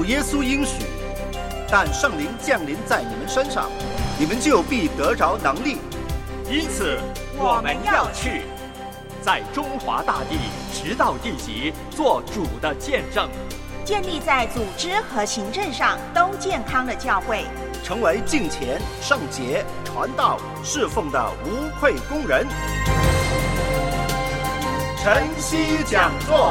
耶稣应许，但圣灵降临在你们身上，你们就必得着能力。 因此我们要去，在中华大地直到地极做主的见证， 建立在组织和行政上都健康的教会， 成为敬虔、圣洁、传道、侍奉的无愧工人。晨曦讲座，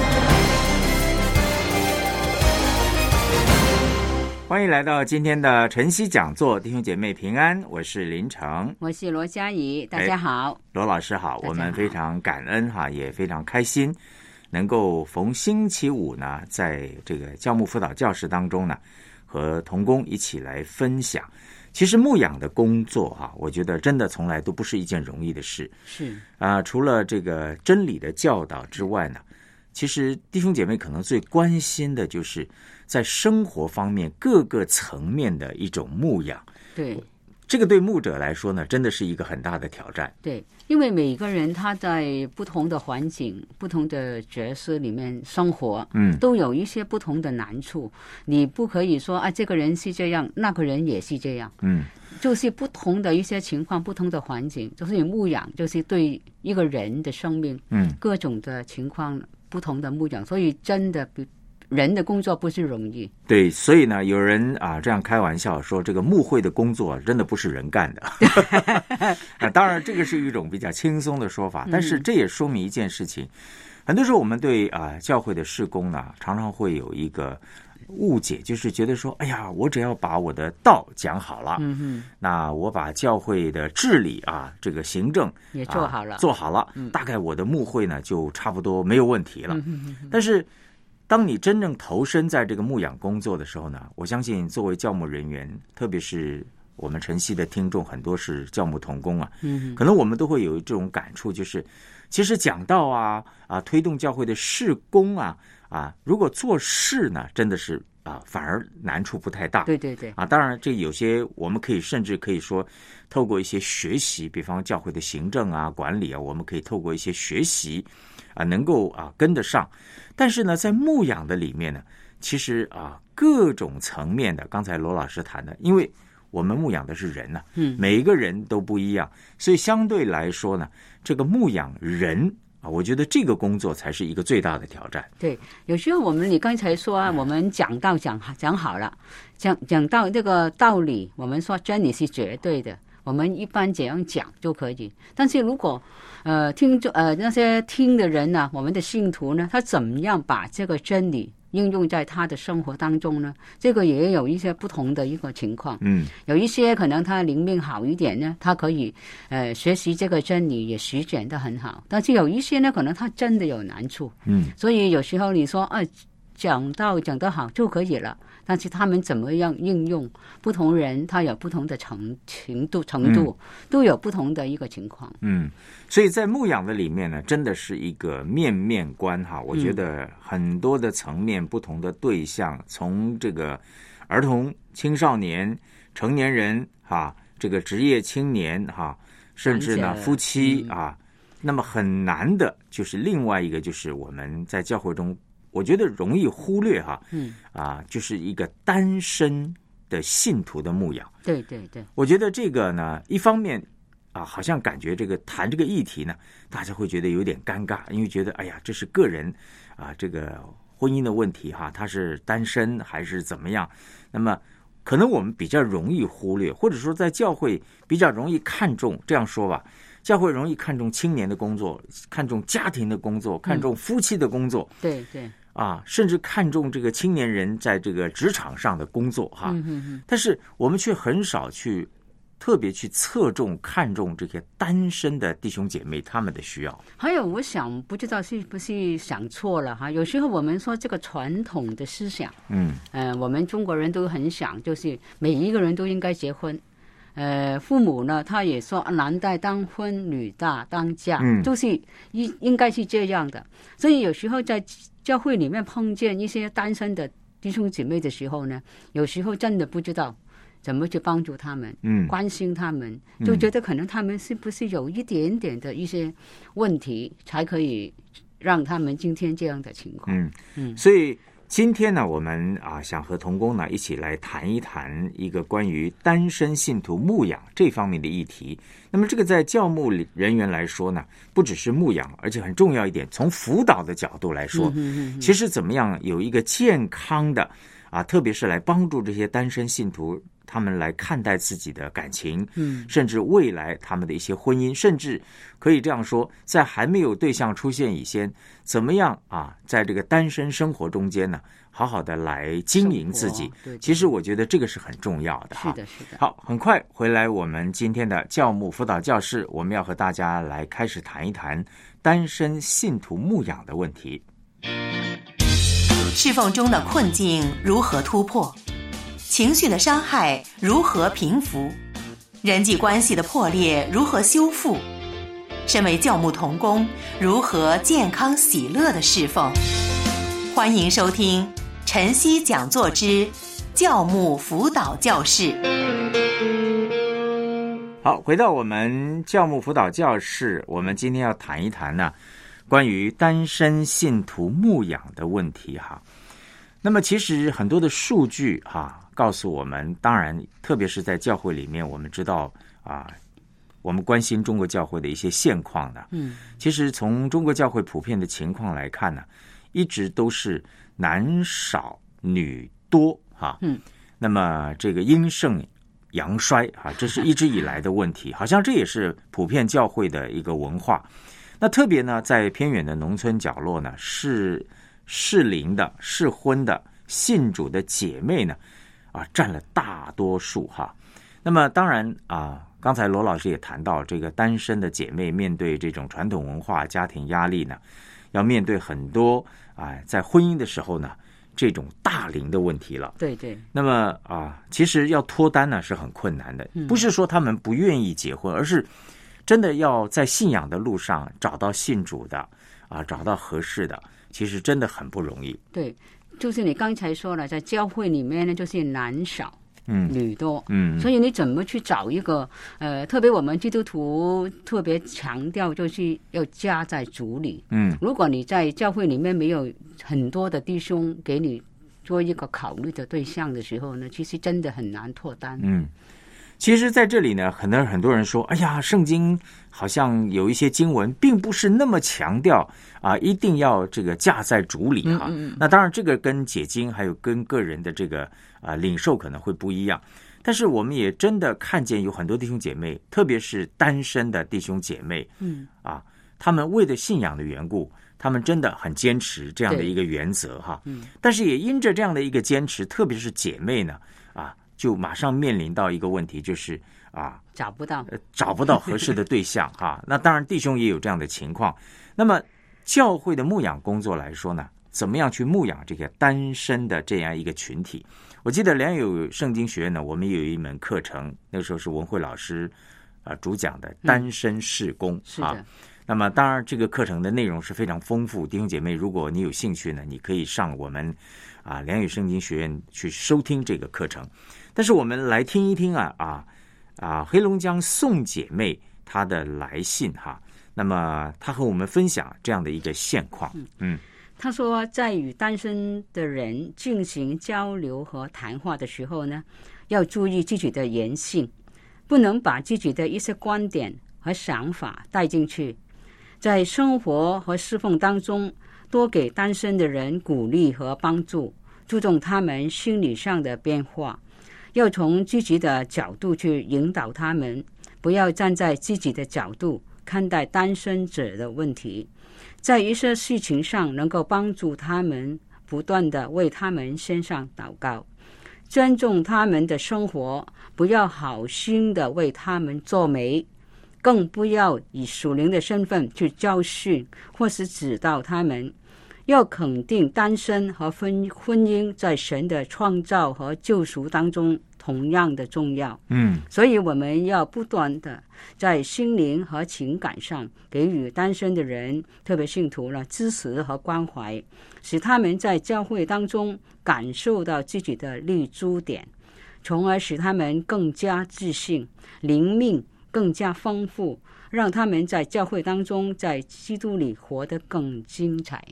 欢迎来到今天的晨曦讲座，弟兄姐妹平安，我是林成， 我是罗嘉怡，大家好。 罗老师好，我们非常感恩也非常开心能够逢星期五呢，在这个教牧辅导教室当中呢，和同工一起来分享。其实牧养的工作我觉得真的从来都不是一件容易的事。 是除了这个真理的教导之外呢，其实弟兄姐妹可能最关心的就是在生活方面各个层面的一种牧养。 对， 这个对牧者来说呢，真的是一个很大的挑战。 对，因为每个人他在不同的环境、不同的角色里面生活，都有一些不同的难处。你不可以说这个人是这样，那个人也是这样。就是不同的一些情况、不同的环境，就是你牧养，就是对一个人的生命，各种的情况不同的牧养，所以真的人的工作不是容易。 对，所以呢，有人这样开玩笑说，这个牧会的工作真的不是人干的。当然，这个是一种比较轻松的说法，但是这也说明一件事情。很多时候我们对教会的事工呢，常常会有一个误解，就是觉得说，哎呀，我只要把我的道讲好了，那我把教会的治理这个行政也做好了， 做好了，大概我的牧会呢就差不多没有问题了。但是当你真正投身在这个牧养工作的时候呢，我相信作为教牧人员，特别是我们晨曦的听众很多是教牧同工可能我们都会有这种感触，就是其实讲道推动教会的事工如果做事呢，真的是反而难处不太大。 对对对当然这有些我们甚至可以说透过一些学习，比方教会的行政管理我们可以透过一些学习能够跟得上。但是呢，在牧养的里面呢，其实各种层面的，刚才罗老师谈的，因为我们牧养的是人每一个人都不一样，所以相对来说呢，这个牧养人我觉得这个工作才是一个最大的挑战。 对，有时候你刚才说我们讲道讲好了，讲到这个道理，我们说真理是绝对的，我们一般这样讲就可以。但是如果那些听的人呢，我们的信徒呢，他怎么样把这个真理应用在他的生活当中呢？这个也有一些不同的一个情况。有一些可能他灵命好一点呢，他可以学习这个真理也实践得很好。但是有一些呢，可能他真的有难处。所以有时候你说讲道讲得好就可以了，但是他们怎么样应用，不同人他有不同的程度都有不同的一个情况。 所以在牧养的里面呢，真的是一个面面观我觉得很多的层面，不同的对象，从这个儿童、青少年、成年人这个职业青年甚至呢夫妻那么很难的就是另外一个，就是我们在教会中我觉得容易忽略就是一个单身的信徒的牧养。 对对对， 我觉得这个呢，一方面好像感觉谈这个议题呢，大家会觉得有点尴尬，因为觉得哎呀，这是个人这个婚姻的问题他是单身还是怎么样？那么可能我们比较容易忽略，或者说在教会比较容易看重，这样说吧，教会容易看重青年的工作，看重家庭的工作，看重夫妻的工作。 对对。 甚至看重这个青年人在这个职场上的工作但是我们却很少特别去侧重看重这些单身的弟兄姐妹他们的需要。 还有我想不知道是不是想错了有时候我们说这个传统的思想我们中国人都很想就是每一个人都应该结婚，父母呢他也说男大当婚女大当嫁，就是应该是这样的。所以有时候在教会里面碰见一些单身的弟兄姐妹的时候呢，有时候真的不知道怎么去帮助他们，关心他们，就觉得可能他们是不是有一点点的一些问题，才可以让他们今天这样的情况。 所以今天呢，我们想和同工呢一起来谈一谈一个关于单身信徒牧养这方面的议题。那么这个在教牧人员来说呢，不只是牧养，而且很重要一点，从辅导的角度来说，其实怎么样有一个健康的特别是来帮助这些单身信徒他们来看待自己的感情，甚至未来他们的一些婚姻，甚至可以这样说，在还没有对象出现以前，怎么样在这个单身生活中间呢，好好的来经营自己。 对， 其实我觉得这个是很重要的。 是的，是的。 好，很快回来我们今天的教牧辅导教室，我们要和大家来开始谈一谈单身信徒牧养的问题。 侍奉中的困境如何突破？情绪的伤害如何平复？人际关系的破裂如何修复？身为教牧同工，如何健康喜乐的侍奉？欢迎收听晨曦讲座之教牧辅导教室。 好，回到我们教牧辅导教室，我们今天要谈一谈呢关于单身信徒牧养的问题哈。那么其实很多的数据告诉我们，当然特别是在教会里面，我们知道我们关心中国教会的一些现况呢。其实从中国教会普遍的情况来看呢，一直都是男少女多那么这个阴盛阳衰这是一直以来的问题，好像这也是普遍教会的一个文化。那特别呢，在偏远的农村角落呢，适龄的适婚的信主的姐妹呢占了大多数那么当然刚才罗老师也谈到，这个单身的姐妹面对这种传统文化家庭压力呢，要面对很多在婚姻的时候呢这种大龄的问题了。 对对。 那么其实要脱单呢是很困难的，不是说他们不愿意结婚，而是真的要在信仰的路上找到信主的找到合适的，其实真的很不容易。 对，就是你刚才说了，在教会里面呢，就是男少女多，所以你怎么去找一个特别我们基督徒特别强调就是要家在主里。如果你在教会里面没有很多的弟兄给你做一个考虑的对象的时候呢，其实真的很难脱单。 其实在这里呢，很多人说，哎呀，圣经好像有一些经文并不是那么强调一定要这个嫁在主里那当然这个跟解经还有跟个人的这个领受可能会不一样，但是我们也真的看见有很多弟兄姐妹，特别是单身的弟兄姐妹他们为了信仰的缘故，他们真的很坚持这样的一个原则但是也因着这样的一个坚持，特别是姐妹呢就马上面临到一个问题，就是找不到合适的对象那当然弟兄也有这样的情况。那么教会的牧养工作来说呢，怎么样去牧养这个单身的这样一个群体？我记得良友圣经学院呢，我们有一门课程，那个时候是文慧老师主讲的单身事工是的。 那么当然这个课程的内容是非常丰富，弟兄姐妹如果你有兴趣呢，你可以上我们良友圣经学院去收听这个课程。但是我们来听一听黑龙江宋姐妹她的来信那么她和我们分享这样的一个现况。 她说，在与单身的人进行交流和谈话的时候呢，要注意自己的言行，不能把自己的一些观点和想法带进去。在生活和侍奉当中，多给单身的人鼓励和帮助，注重他们心理上的变化，要从积极的角度去引导他们，不要站在自己的角度看待单身者的问题，在一些事情上能够帮助他们，不断的为他们献上祷告，尊重他们的生活，不要好心的为他们做媒，更不要以属灵的身份去教训或是指导他们。要肯定单身和婚姻在神的创造和救赎当中同样的重要。所以我们要不断的在心灵和情感上给予单身的人，特别信徒支持和关怀，使他们在教会当中感受到自己的立足点，从而使他们更加自信，灵命更加丰富，让他们在教会当中在基督里活得更精彩。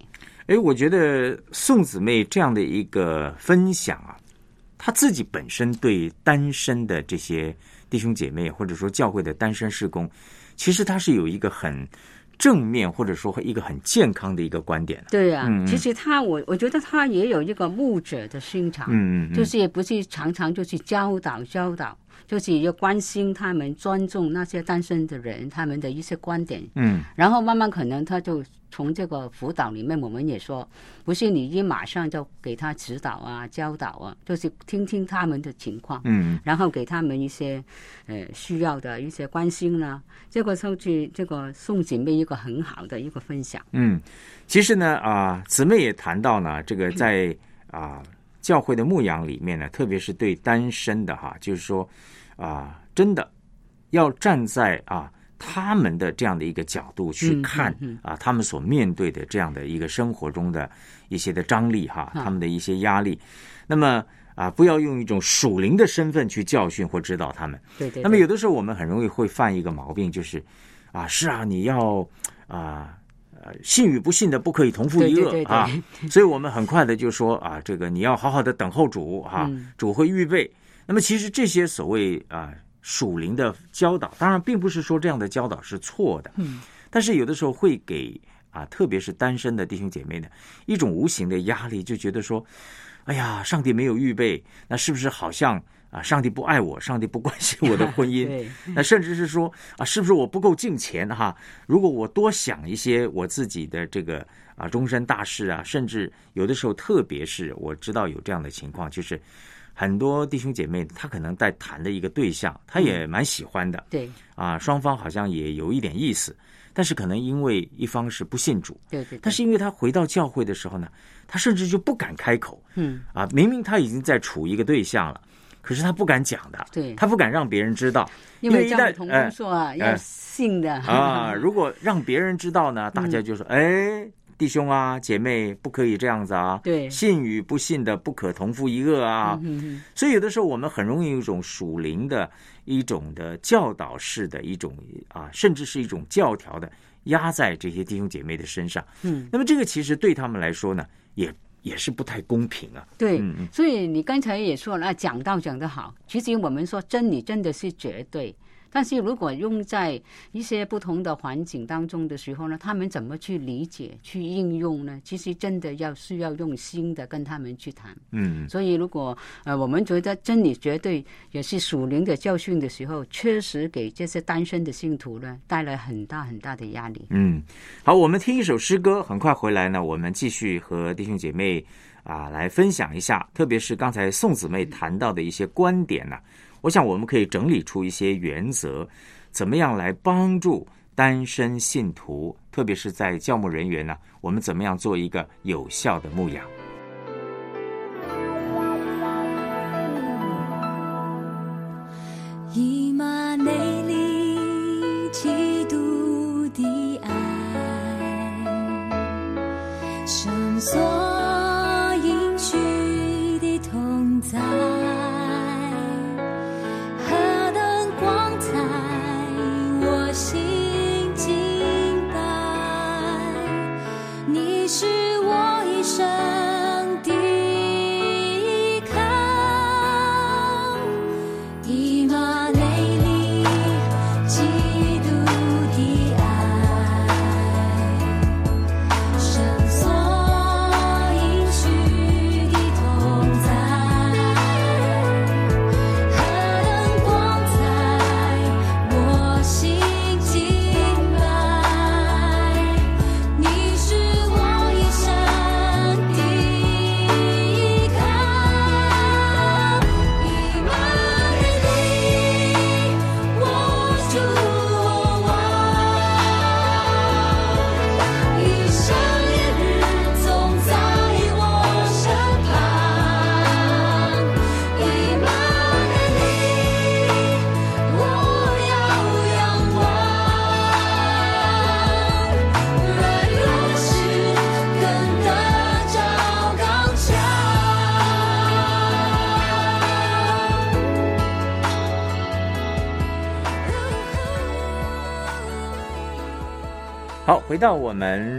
我觉得宋姊妹这样的一个分享啊，她自己本身对单身的这些弟兄姐妹，或者说教会的单身事工，其实她是有一个很正面，或者说一个很健康的一个观点。 对啊，其实我觉得他也有一个牧者的心肠，就是也不是常常就去教导，就是要关心他们，尊重那些单身的人，他们的一些观点。然后慢慢可能他就从这个辅导里面，我们也说，不是你一马上就给他指导啊、教导啊，就是听听他们的情况，然后给他们一些需要的一些关心啦。这个就是这个宋姊妹一个很好的一个分享。 其实呢姊妹也谈到呢，这个在教会的牧养里面呢，特别是对单身的就是说真的要站在他们的这样的一个角度去看他们所面对的这样的一个生活中的一些的张力他们的一些压力。那么不要用一种属灵的身份去教训或指导他们。 对。 那么有的时候我们很容易会犯一个毛病，就是你要信与不信的不可以同负一恶所以我们很快的就说这个你要好好的等候主主会预备。那么其实这些所谓属灵的教导，当然并不是说这样的教导是错的，但是有的时候会给特别是单身的弟兄姐妹呢一种无形的压力，就觉得说，哎呀，上帝没有预备，那是不是好像上帝不爱我，上帝不关心我的婚姻那甚至是说是不是我不够敬虔如果我多想一些我自己的这个终身大事甚至有的时候，特别是我知道有这样的情况，就是很多弟兄姐妹他可能在谈的一个对象，他也蛮喜欢的， 对双方好像也有一点意思，但是可能因为一方是不信主， 对， 但是因为他回到教会的时候呢，他甚至就不敢开口，明明他已经在处一个对象了，可是他不敢讲的， 对， 他不敢让别人知道， 因为一旦同工说要信的如果让别人知道呢，大家就说弟兄姐妹不可以这样子对， 信与不信的不可同负一恶所以有的时候我们很容易有一种属灵的一种的教导式的一种甚至是一种教条的压在这些弟兄姐妹的身上。那么这个其实对他们来说呢，也是不太公平对，所以你刚才也说了，讲得好。其实我们说真理真的是绝对，但是如果用在一些不同的环境当中的时候呢，他们怎么去理解、去应用呢？其实真的需要用心的跟他们去谈。所以如果我们觉得真理绝对也是属灵的教训的时候，确实给这些单身的信徒呢带来很大很大的压力。 好，我们听一首诗歌，很快回来呢，我们继续和弟兄姐妹来分享一下，特别是刚才宋姊妹谈到的一些观点呢。我想我们可以整理出一些原则，怎么样来帮助单身信徒，特别是在教牧人员呢，我们怎么样做一个有效的牧养。 以马内利，基督的爱，神所应许的同在，何等光彩，我心敬拜，你是我一生的依靠。以马内利，基督的爱，神所应许的同在，何等光彩，我心敬拜，你是我一生的依靠。以马内利，我主我王，一生一日总在我身旁。以马内利，我要仰望，软弱时更得着刚强。 好，回到我们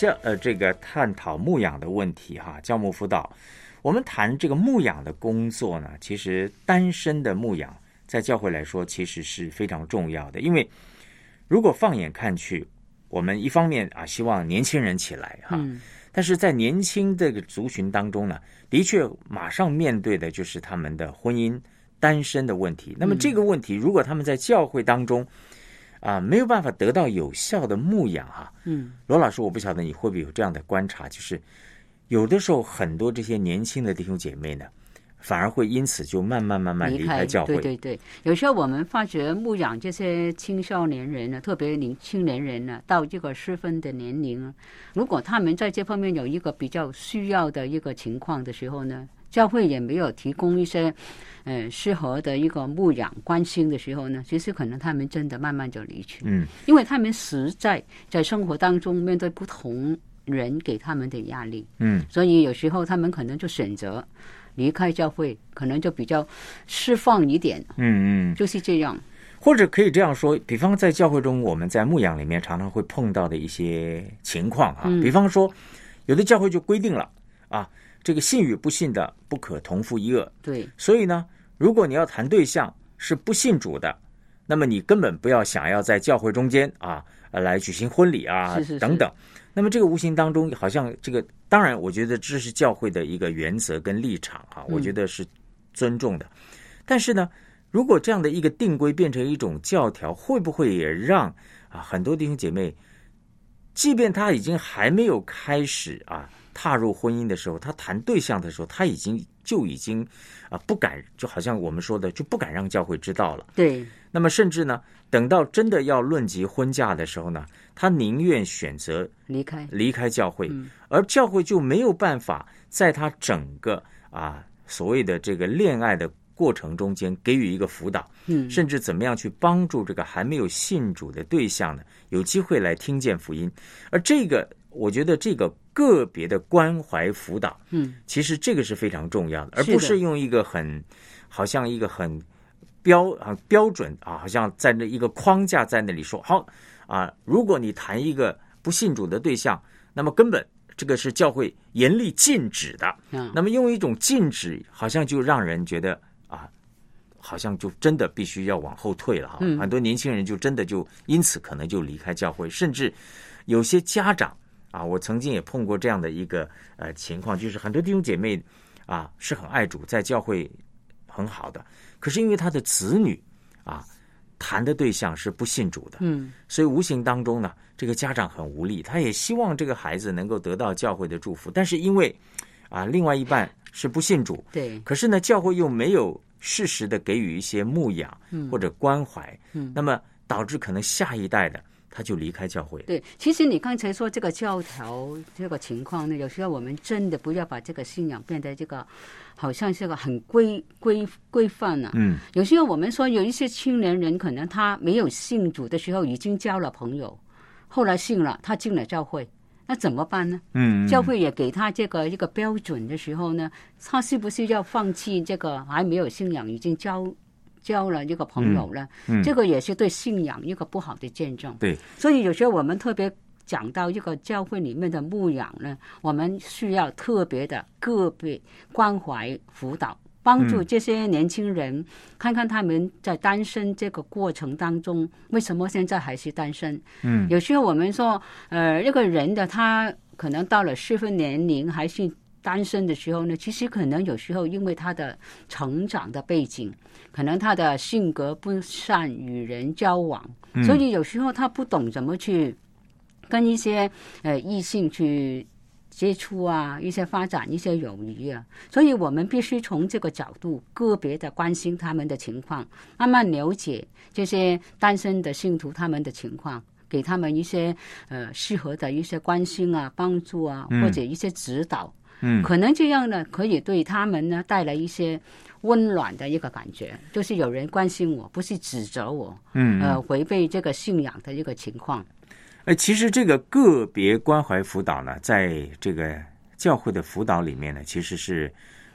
这个探讨牧养的问题哈，教牧辅导，我们谈这个牧养的工作呢，其实单身的牧养在教会来说其实是非常重要的，因为如果放眼看去，我们一方面希望年轻人起来哈，但是在年轻这个族群当中呢，的确马上面对的就是他们的婚姻单身的问题。那么这个问题，如果他们在教会当中没有办法得到有效的牧养罗老师，我不晓得你会不会有这样的观察，就是有的时候很多这些年轻的弟兄姐妹呢，反而会因此就慢慢离开教会。 对，有时候我们发觉牧养这些青少年人呢，特别青年人呢，到这个适婚的年龄，如果他们在这方面有一个比较需要的一个情况的时候呢，教会也没有提供一些适合的一个牧养关心的时候呢，其实可能他们真的慢慢就离去。因为他们实在在生活当中面对不同人给他们的压力，所以有时候他们可能就选择离开教会，可能就比较释放一点。就是这样。 或者可以这样说，比方在教会中，我们在牧养里面常常会碰到的一些情况比方说有的教会就规定了这个信与不信的不可同父异母。 对， 所以呢，如果你要谈对象是不信主的，那么你根本不要想要在教会中间来举行婚礼等等。那么这个无形当中，好像这个，当然我觉得这是教会的一个原则跟立场我觉得是尊重的。但是呢，如果这样的一个定规变成一种教条，会不会也让很多弟兄姐妹，即便他已经还没有开始踏入婚姻的时候，他谈对象的时候，他已经不敢，就好像我们说的，就不敢让教会知道了。 对。 那么甚至呢，等到真的要论及婚嫁的时候呢，他宁愿选择离开教会，而教会就没有办法在他整个所谓的这个恋爱的过程中间给予一个辅导，甚至怎么样去帮助这个还没有信主的对象呢，有机会来听见福音。而这个，我觉得这个个别的关怀辅导，其实这个是非常重要的，而不是用一个好像一个很标准好像在那一个框架在那里说好如果你谈一个不信主的对象，那么根本这个是教会严厉禁止的。那么用一种禁止，好像就让人觉得好像就真的必须要往后退了很多年轻人就真的就因此可能就离开教会，甚至有些家长我曾经也碰过这样的一个情况，就是很多弟兄姐妹是很爱主，在教会很好的，可是因为他的子女谈的对象是不信主的，所以无形当中呢，这个家长很无力，他也希望这个孩子能够得到教会的祝福，但是因为另外一半是不信主， 对， 可是呢，教会又没有适时的给予一些牧养或者关怀，那么导致可能下一代的他就离开教会。 对，其实你刚才说这个教条这个情况呢，有时候我们真的不要把这个信仰变得这个好像是个很规范有时候我们说有一些青年人可能他没有信主的时候已经交了朋友，后来信了，他进了教会，那怎么办呢？教会也给他这个一个标准的时候呢，他是不是要放弃这个还没有信仰已经交了一个朋友了，这个也是对信仰一个不好的见证。 对， 所以有时候我们特别讲到一个教会里面的牧养呢，我们需要特别的个别关怀辅导，帮助这些年轻人，看看他们在单身这个过程当中，为什么现在还是单身？有时候我们说，一个人的他可能到了适婚年龄还是单身的时候呢，其实可能有时候因为他的成长的背景，可能他的性格不善与人交往，所以有时候他不懂怎么去跟一些异性去接触一些发展一些友谊所以我们必须从这个角度个别的关心他们的情况，慢慢了解这些单身的信徒他们的情况，给他们一些适合的一些关心帮助或者一些指导。可能这样呢，可以对他们呢带来一些温暖的一个感觉，就是有人关心我，不是指责我，违背这个信仰的一个情况。 其实这个个别关怀辅导呢，在这个教会的辅导里面呢，其实是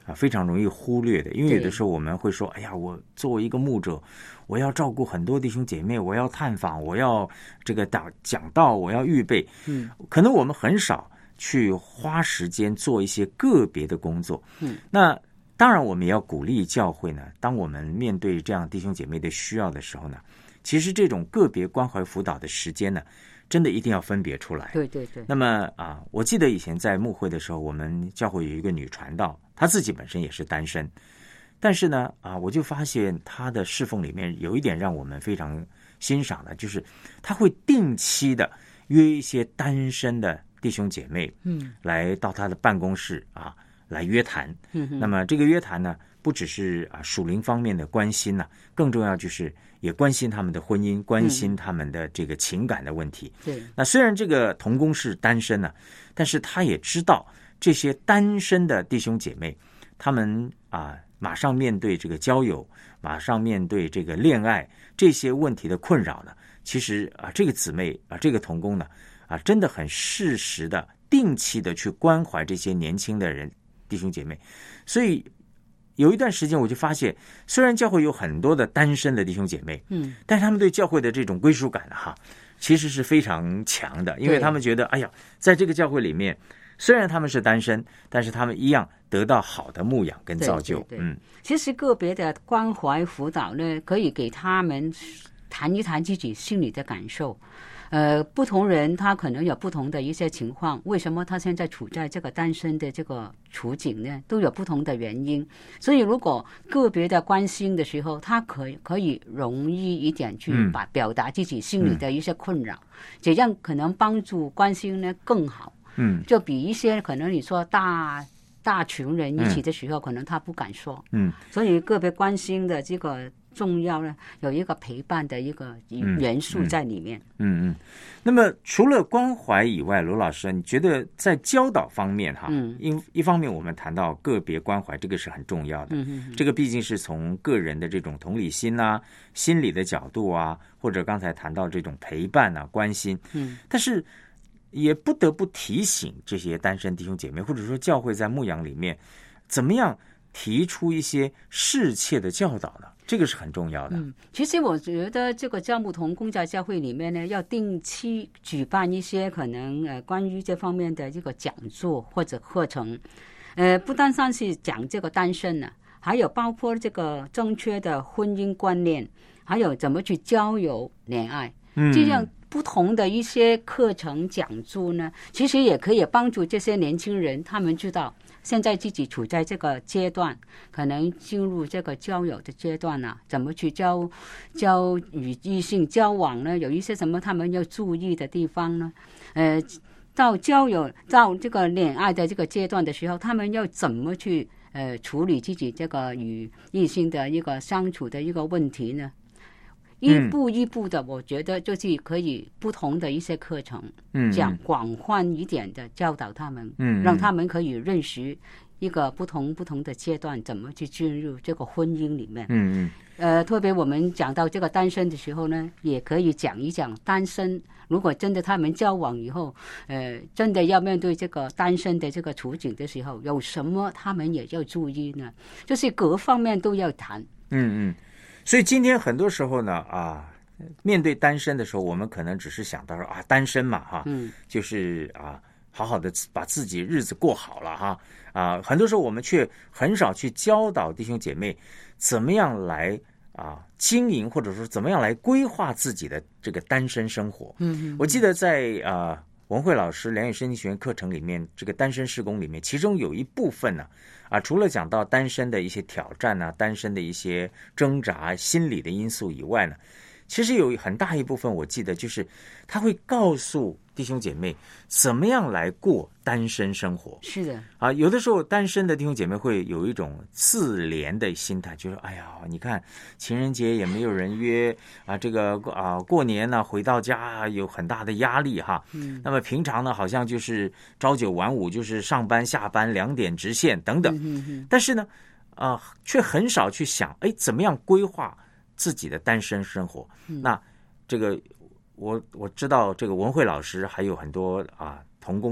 非常容易忽略的。因为有的时候我们会说，哎呀，我作为一个牧者，我要照顾很多弟兄姐妹，我要探访，我要这个讲道，我要预备，可能我们很少去花时间做一些个别的工作。那当然我们也要鼓励教会呢，当我们面对这样弟兄姐妹的需要的时候呢，其实这种个别关怀辅导的时间呢，真的一定要分别出来。 对对对。 那么我记得以前在牧会的时候，我们教会有一个女传道，她自己本身也是单身，但是呢我就发现她的侍奉里面有一点让我们非常欣赏的，就是她会定期的约一些单身的弟兄姐妹，来到她的办公室来约谈。那么这个约谈呢，不只是属灵方面的关心呢，更重要就是也关心他们的婚姻，关心他们的这个情感的问题。 对。 那虽然这个同工是单身呢，但是他也知道这些单身的弟兄姐妹，他们马上面对这个交友，马上面对这个恋爱这些问题的困扰呢，其实这个姊妹这个同工呢真的很适时的定期的去关怀这些年轻的人弟兄姐妹。所以有一段时间我就发现，虽然教会有很多的单身的弟兄姐妹，但是他们对教会的这种归属感其实是非常强的。因为他们觉得，哎呀，在这个教会里面，虽然他们是单身，但是他们一样得到好的牧养跟造就。 对。其实个别的关怀辅导呢，可以给他们谈一谈自己心里的感受。不同人他可能有不同的一些情况，为什么他现在处在这个单身的这个处境呢？都有不同的原因。所以如果个别的关心的时候，他可以容易一点去表达自己心里的一些困扰，这样可能帮助关心呢更好。就比一些可能你说大群人一起的时候，可能他不敢说。所以个别关心的这个重要呢，有一个陪伴的一个元素在里面。 那么除了关怀以外，罗老师，你觉得在教导方面一方面我们谈到个别关怀，这个是很重要的。这个毕竟是从个人的这种同理心心理的角度或者刚才谈到这种陪伴关心。但是也不得不提醒这些单身弟兄姐妹，或者说教会在牧养里面怎么样提出一些适切的教导呢？这个是很重要的。 其实我觉得这个教牧同工在教会里面呢，要定期举办一些可能关于这方面的这个讲座或者课程。不单单是讲这个单身呢，还有包括这个正确的婚姻观念，还有怎么去交友恋爱。这样不同的一些课程讲座呢，其实也可以帮助这些年轻人，他们知道现在自己处在这个阶段，可能进入这个交友的阶段怎么去与异性交往呢？有一些什么他们要注意的地方呢？到这个恋爱的这个阶段的时候，他们要怎么去处理自己这个与异性的一个相处的一个问题呢？一步一步的，我觉得就是可以不同的一些课程，讲广泛一点的教导他们，让他们可以认识一个不同的阶段怎么去进入这个婚姻里面。特别我们讲到这个单身的时候呢，也可以讲一讲单身，如果真的他们交往以后，真的要面对这个单身的这个处境的时候，有什么他们也要注意呢？就是各方面都要谈。 所以今天很多时候呢面对单身的时候，我们可能只是想到说单身嘛就是好好的把自己日子过好了很多时候我们却很少去教导弟兄姐妹怎么样来经营，或者说怎么样来规划自己的这个单身生活。我记得在文慧老师良友身心学院课程里面，这个单身事工里面，其中有一部分呢除了讲到单身的一些挑战单身的一些挣扎心理的因素以外呢，其实有很大一部分我记得就是他会告诉弟兄姐妹怎么样来过单身生活。 是的有的时候单身的弟兄姐妹会有一种自怜的心态，就是哎呀，你看情人节也没有人约这个过年呢回到家有很大的压力那么平常呢好像就是朝九晚五，就是上班下班2点直线等等。但是呢却很少去想怎么样规划自己的单身生活。那这个我知道这个文慧老师还有很多同工呢，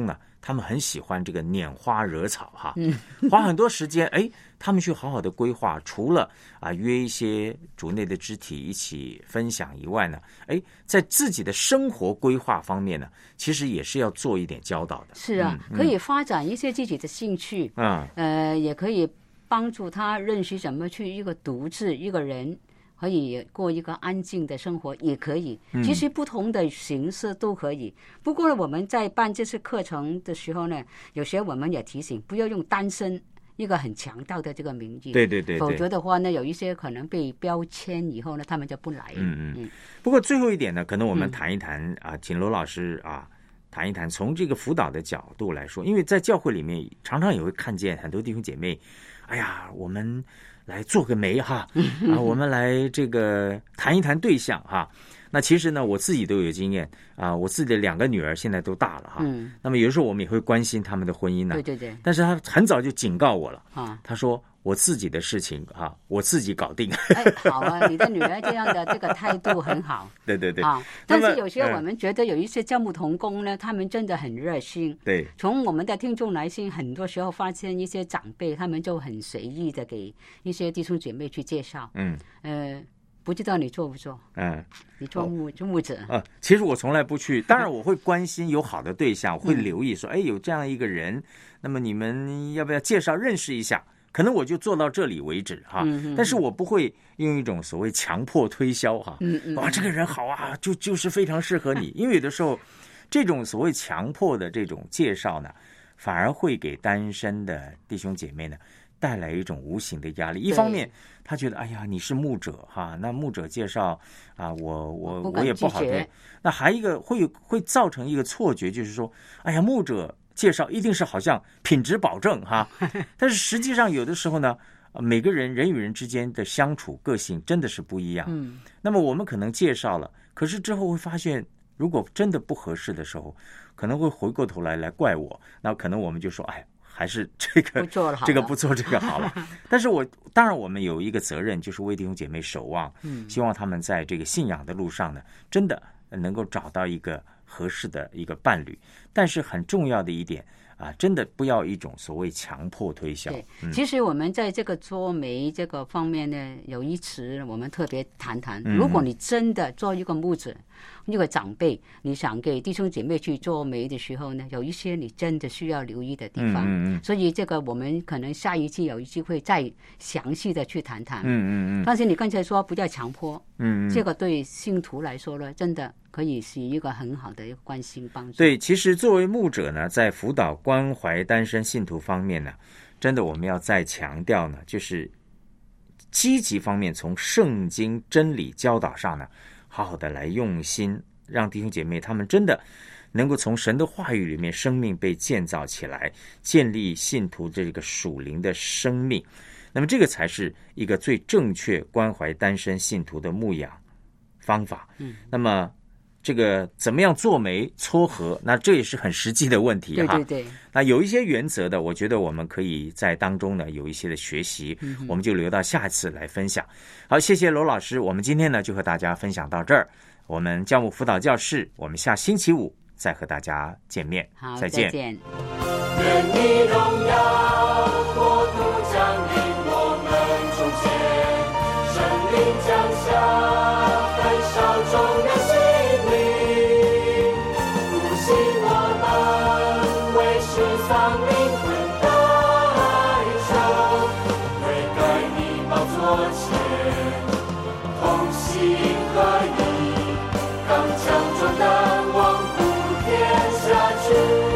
他们很喜欢这个拈花惹草哈，花很多时间，他们去好好的规划，除了约一些主内的肢体一起分享以外呢，在自己的生活规划方面呢，其实也是要做一点教导的。 是啊，可以发展一些自己的兴趣，也可以帮助他认识怎么去一个独自一个人可以过一个安静的生活，也可以。其实不同的形式都可以。不过呢，我们在办这次课程的时候呢，有些我们也提醒，不要用单身一个很强调的这个名义。 对对对， 否则的话呢，有一些可能被标签以后呢，他们就不来。 不过最后一点呢，可能我们谈一谈请罗老师谈一谈从这个辅导的角度来说，因为在教会里面常常也会看见很多弟兄姐妹，我们来做个媒哈，我们来这个谈一谈对象哈。那其实呢，我自己都有经验我自己的2个女儿现在都大了哈。那么有时候我们也会关心他们的婚姻呢。对。但是他很早就警告我了他说我自己的事情我自己搞定。 好啊，你的女儿这样的这个态度很好。 对但是有些我们觉得有一些教牧同工呢，他们真的很热心。 对。 从我们的听众来信，很多时候发现一些长辈，他们就很随意的给一些弟兄姐妹去介绍。不知道你做不做？你做牧者其实我从来不去，当然我会关心有好的对象，我会留意说，有这样一个人，那么你们要不要介绍认识一下？可能我就做到这里为止哈，但是我不会用一种所谓强迫推销哈。这个人好啊，就是非常适合你，因为有的时候这种所谓强迫的这种介绍呢，反而会给单身的弟兄姐妹呢带来一种无形的压力。一方面他觉得你是牧者哈，那牧者介绍我也不好对。那还一个会造成一个错觉，就是说牧者介绍一定是好像品质保证哈，但是实际上有的时候呢，每个人与人之间的相处个性真的是不一样。那么我们可能介绍了，可是之后会发现，如果真的不合适的时候，可能会回过头来怪我，那可能我们就说还是这个不做这个好了。但是当然我们有一个责任，就是为弟兄姐妹守望，希望他们在这个信仰的路上呢，真的能够找到一个合适的一个伴侣。但是很重要的一点真的不要一种所谓强迫推销。 其实我们在这个做媒这个方面呢，有一词我们特别谈谈。如果你真的做一个牧者，一个长辈，你想给弟兄姐妹去做媒的时候呢，有一些你真的需要留意的地方。所以这个我们可能下一期有机会再详细的去谈谈。但是你刚才说不要强迫，这个对信徒来说呢，真的可以是一个很好的一个关心帮助。 对，其实作为牧者呢，在辅导关怀单身信徒方面呢，真的我们要再强调呢，就是积极方面从圣经真理教导上呢，好好的来用心，让弟兄姐妹他们真的能够从神的话语里面生命被建造起来，建立信徒这个属灵的生命。那么这个才是一个最正确关怀单身信徒的牧养方法。那么这个怎么样做媒撮合，那这也是很实际的问题哈。 对。 那有一些原则的，我觉得我们可以在当中呢有一些的学习，我们就留到下次来分享。好，谢谢罗老师，我们今天呢就和大家分享到这儿。我们教牧辅导教室，我们下星期5再和大家见面。 好， 再见。 愿你荣耀国度降临我们中间，圣灵降下，焚烧众人心灵，复兴我们，为世丧灵魂代求，悔改你宝座前，同心合一，刚强壮胆，往普天下去。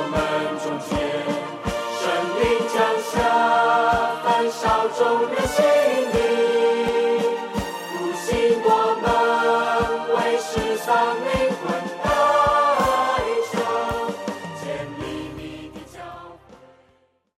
众人心